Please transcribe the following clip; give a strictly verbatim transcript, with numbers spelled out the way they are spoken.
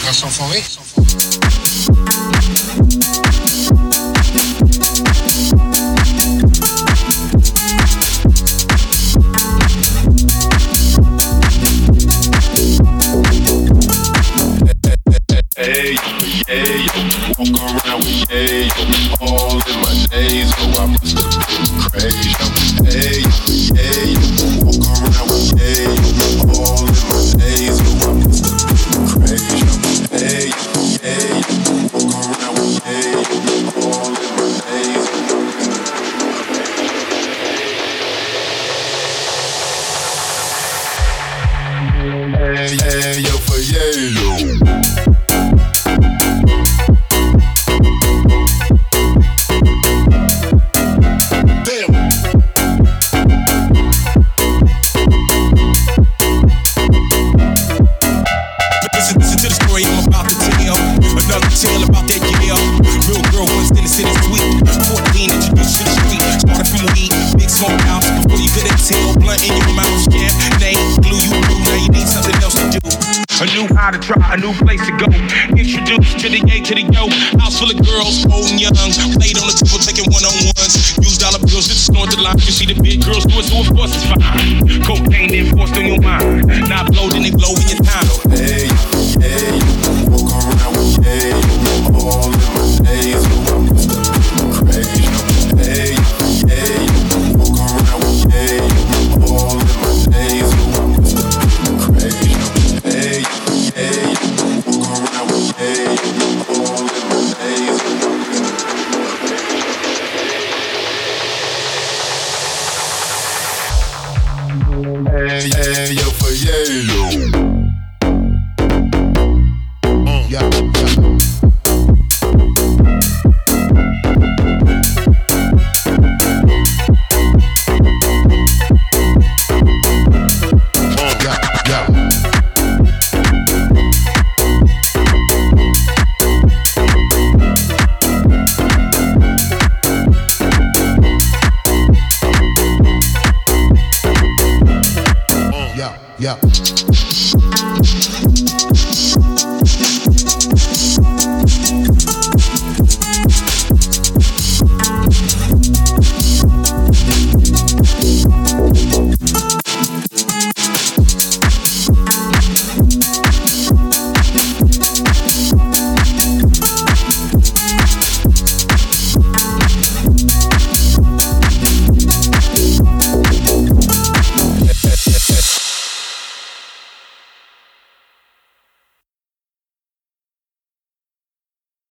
Vincent Fauré. Hey, hey, walk around with hey, all in my days, oh I must have been crazy. Hey, hey, walk around with hey, all in my days, oh I must have been crazy. Hey, hey, walk around with hey, all in my days. Hey, hey, yo for yeah, yo. Tale about that yeah, real girl once in the city sweet. fourteen introduced to the street, started from weed, big smoke out before you could exhale, blunt in your mouth, yeah. Name, glue you blue, now you need something else to do. A new how to try, a new place to go. Introduced to the A to the yo. House full of girls, old and young. Played on the table, taking one-on-ones. Use dollar bills to snort the line. You see the big girls do it, so of course it's fine. Cocaine enforced on your mind. Not blow, then they blow in your time. Hey, hey, walk around with hey, all in my days, oh I must have been crazy. Hey, hey, walk around with hey, all in my days, oh I must have been crazy. Hey, hey, walk around with hey, all in my days. Hey, hey, yo for yeah, yo. Yeah, yeah. Yeah.